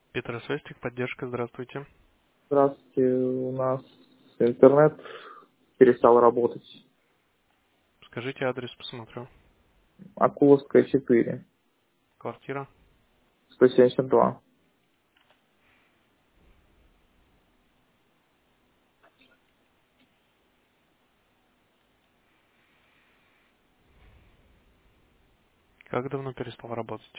Петросвязь, техподдержка, здравствуйте. Здравствуйте, у нас интернет перестал работать. Скажите адрес, посмотрю. Акуловская 4, Квартира. 172. Как давно перестал работать?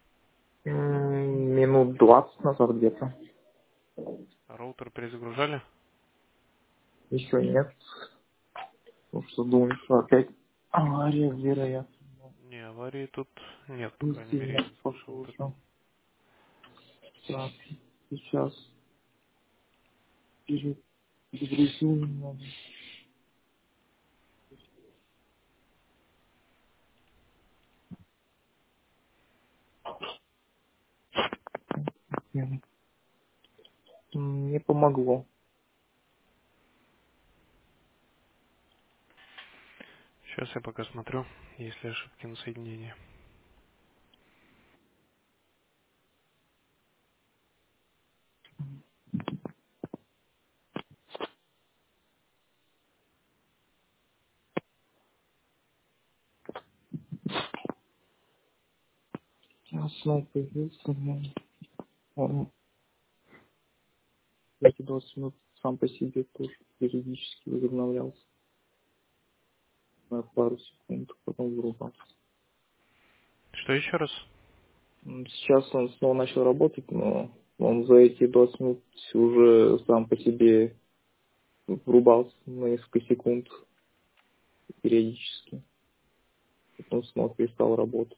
Минут 20 назад где-то. Роутер перезагружали? Еще нет. Ну что, думаю, что опять авария, вероятно. Не, аварии тут нет, по Не крайней мере, сильно я не слышал о похоже. таком. Так, сейчас перегрузил немного. Не помогло. Сейчас я пока смотрю, есть ли ошибки на соединении. Я снова появился, но он эти 20 минут сам по себе тоже периодически возобновлялся на пару секунд, потом вырубался. Что еще раз? Сейчас он снова начал работать, но он за эти 20 минут уже сам по себе врубался на несколько секунд периодически. Потом снова перестал работать.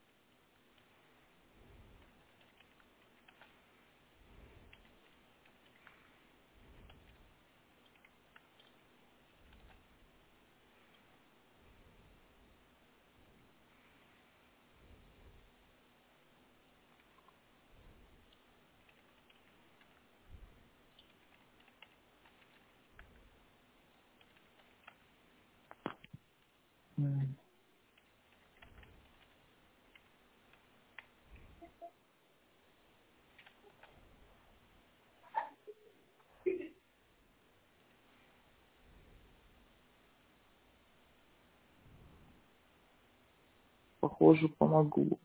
Похоже, помогло.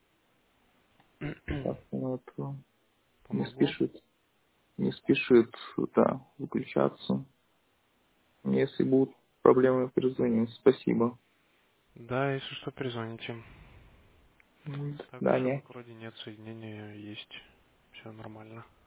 Так, ну, это не Помогло? спешит. Не спешит, да, выключаться. Если будут проблемы, перезвоним. Спасибо. Да, если что, перезвоните. До Так, свидания. ошибок вроде нет, соединение есть. Все нормально.